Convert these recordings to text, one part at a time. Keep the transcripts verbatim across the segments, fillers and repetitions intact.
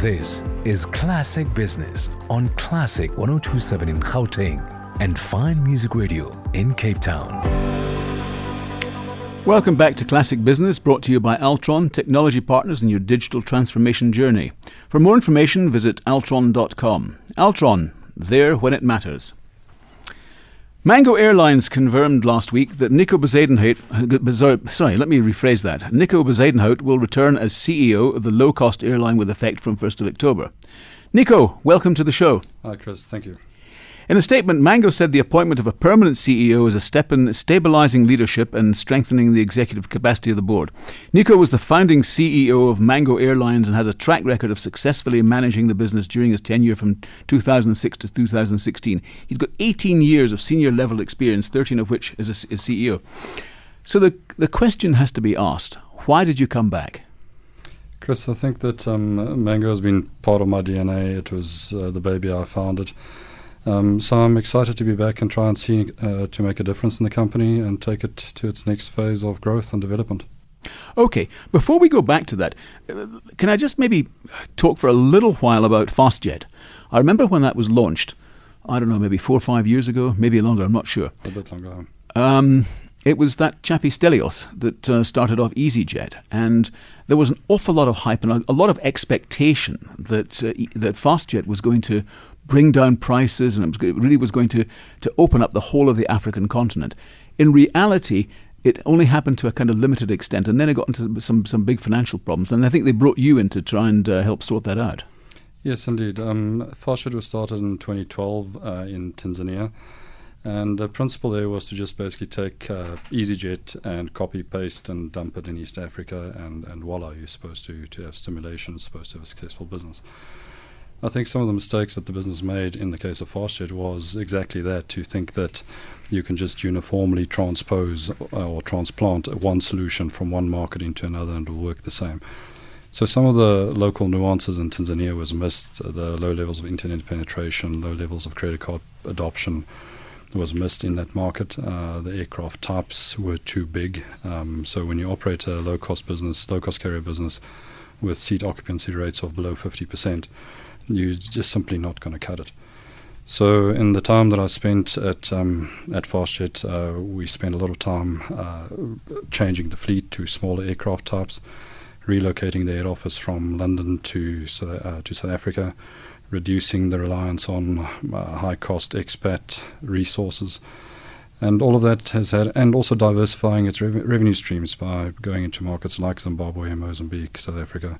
This is Classic Business on Classic one oh two point seven in Gauteng and Fine Music Radio in Cape Town. Welcome back to Classic Business, brought to you by Altron, technology partners in your digital transformation journey. For more information, visit altron dot com. Altron, there when it matters. Mango Airlines confirmed last week that Nico Bezuidenhout, sorry, let me rephrase that. Nico Bezuidenhout will return as C E O of the low-cost airline with effect from first of October. Nico, welcome to the show. Hi, Chris. Thank you. In a statement, Mango said the appointment of a permanent C E O is a step in stabilising leadership and strengthening the executive capacity of the board. Nico was the founding C E O of Mango Airlines and has a track record of successfully managing the business during his tenure from two thousand six to two thousand sixteen. He's got eighteen years of senior level experience, thirteen of which as a, as C E O. So the the question has to be asked, why did you come back? Chris, I think that um, Mango has been part of my D N A. It was uh, the baby I founded. Um, so I'm excited to be back and try and see uh, to make a difference in the company and take it to its next phase of growth and development. Okay, before we go back to that, uh, can I just maybe talk for a little while about FastJet? I remember when that was launched, I don't know, maybe four or five years ago, maybe longer, I'm not sure. A bit longer. Um, it was that chappie Stelios that uh, started off EasyJet, and there was an awful lot of hype and a, a lot of expectation that uh, that FastJet was going to bring down prices and it, was, it really was going to, to open up the whole of the African continent. In reality, it only happened to a kind of limited extent, and then it got into some, some big financial problems, and I think they brought you in to try and uh, help sort that out. Yes, indeed. Um, FastJet was started in twenty twelve uh, in Tanzania, and the principle there was to just basically take uh, EasyJet and copy, paste, and dump it in East Africa, and, and voila, you're supposed to, to have stimulation, supposed to have a successful business. I think some of the mistakes that the business made in the case of FastJet was exactly that, to think that you can just uniformly transpose or transplant one solution from one market into another and it will work the same. So some of the local nuances in Tanzania was missed. The low levels of internet penetration, low levels of credit card adoption was missed in that market. Uh, the aircraft types were too big. Um, so when you operate a low-cost business, low-cost carrier business with seat occupancy rates of below fifty percent, you're just simply not going to cut it. So in the time that I spent at um, at FastJet, uh, we spent a lot of time uh, changing the fleet to smaller aircraft types, relocating the head office from London to uh, to South Africa, reducing the reliance on uh, high-cost expat resources, and all of that has had, and also diversifying its rev- revenue streams by going into markets like Zimbabwe, Mozambique, South Africa.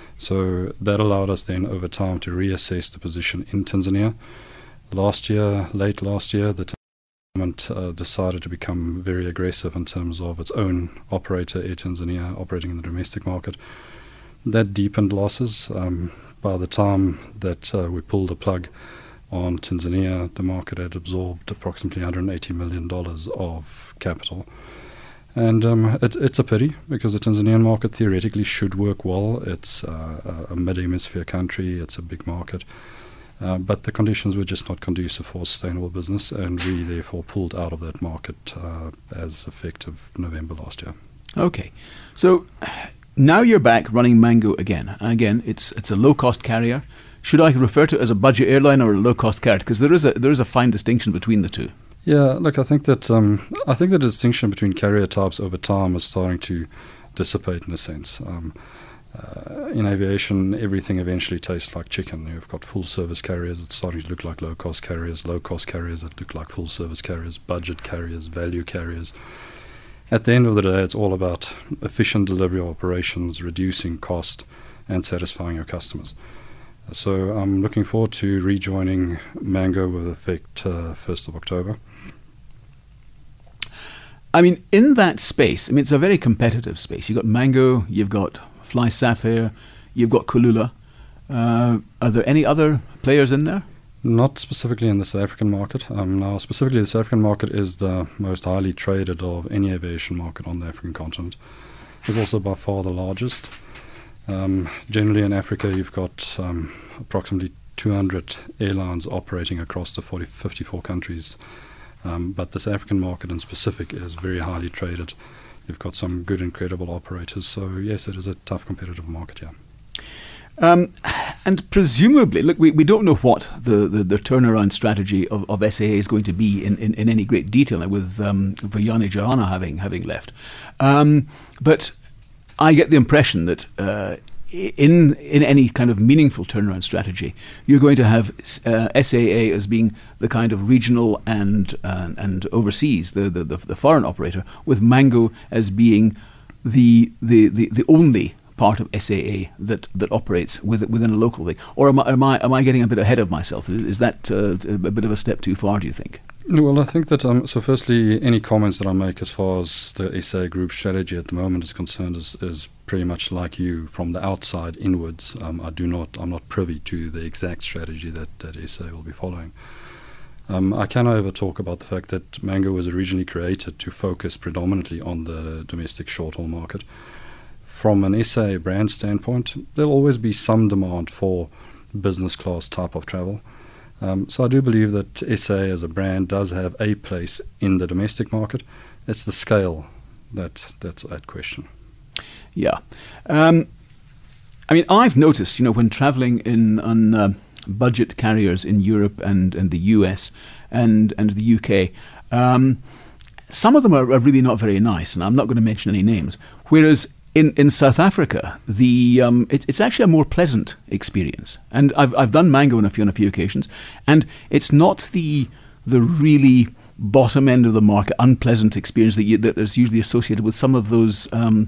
So that allowed us then over time to reassess the position in Tanzania. Last year, late last year, the government uh, decided to become very aggressive in terms of its own operator, Air Tanzania, operating in the domestic market. That deepened losses. Um, by the time that uh, we pulled the plug on Tanzania, the market had absorbed approximately one hundred eighty million dollars of capital. And um, it, it's a pity, because the Tanzanian market theoretically should work well. It's uh, a mid-hemisphere country, it's a big market, uh, but the conditions were just not conducive for sustainable business, and we therefore pulled out of that market uh, as effective November last year. Okay, so now you're back running Mango again. Again, it's it's a low-cost carrier. Should I refer to it as a budget airline or a low-cost carrier? Because there is a there is a fine distinction between the two. Yeah, look, I think that um, I think the distinction between carrier types over time is starting to dissipate in a sense. Um, uh, in aviation, everything eventually tastes like chicken. You've got full-service carriers that starting to look like low-cost carriers, low-cost carriers that look like full-service carriers, budget carriers, value carriers. At the end of the day, it's all about efficient delivery operations, reducing cost, and satisfying your customers. So I'm looking forward to rejoining Mango with effect uh, first of October. I mean, in that space, I mean, it's a very competitive space. You've got Mango, you've got Fly Sapphire, you've got Kulula. Uh, are there any other players in there? Not specifically in the South African market. Um, now, specifically, the South African market is the most highly traded of any aviation market on the African continent. It's also by far the largest. Um, generally in Africa, you've got um, approximately two hundred airlines operating across the forty, fifty-four countries. Um, but the South African market in specific is very highly traded. You've got some good and credible operators. So, yes, it is a tough competitive market, yeah. Um, and presumably, look, we, we don't know what the, the, the turnaround strategy of, of S A A is going to be in, in, in any great detail, with um, Vuyani Johanna having having left. Um, but I get the impression that uh, in in any kind of meaningful turnaround strategy, you're going to have uh, S A A as being the kind of regional and uh, and overseas, the, the the the foreign operator, with Mango as being the the the, the only part of S A A that, that operates with, within a local thing. Or am I, am I am I getting a bit ahead of myself? Is, is that uh, a bit of a step too far, do you think? Well, I think that, um, so firstly, any comments that I make as far as the S A A Group strategy at the moment is concerned is, is pretty much like you, from the outside inwards. Um, I do not, I'm not privy to the exact strategy that, that S A A will be following. Um, I can, however, talk about the fact that Mango was originally created to focus predominantly on the domestic short-haul market. From an S A A brand standpoint, there'll always be some demand for business class type of travel. Um, so I do believe that S A A as a brand does have a place in the domestic market. It's the scale that that's at question. Yeah. Um, I mean, I've noticed, you know, when traveling in on uh, budget carriers in Europe and, and the U S and, and the U K, um, some of them are, are really not very nice, and I'm not going to mention any names. Whereas In, in South Africa, the um, it, it's actually a more pleasant experience, and I've I've done Mango on a few on a few occasions, and it's not the the really bottom end of the market unpleasant experience that you, that is usually associated with some of those um,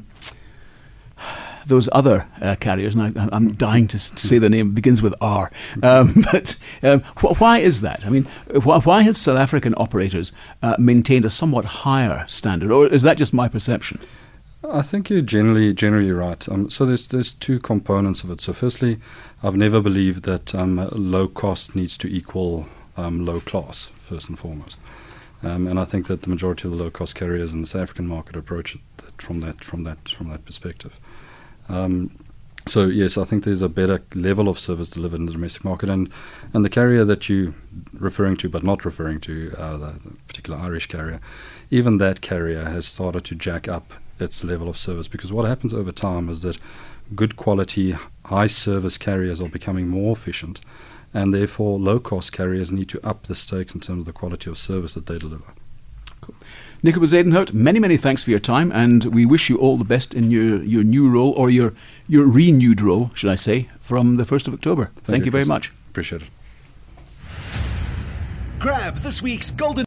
those other uh, carriers. And I, I'm dying to say the name. It begins with R. Um, but um, wh- why is that? I mean, wh- why have South African operators uh, maintained a somewhat higher standard, or is that just my perception? I think you're generally generally right. Um, so there's there's two components of it. So firstly, I've never believed that um, low cost needs to equal um, low class, first and foremost. Um, and I think that the majority of the low cost carriers in the South African market approach it from that from that from that perspective. Um, so yes, I think there's a better level of service delivered in the domestic market, and and the carrier that you're referring to, but not referring to, uh, the, the particular Irish carrier, even that carrier has started to jack up its level of service, because what happens over time is that good quality, high service carriers are becoming more efficient, and therefore low cost carriers need to up the stakes in terms of the quality of service that they deliver. Cool. Nico Bezuidenhout, many, many thanks for your time, and we wish you all the best in your, your new role, or your your renewed role, should I say, from the first of October. Thank, Thank you, you very much. Appreciate it. Grab this week's Golden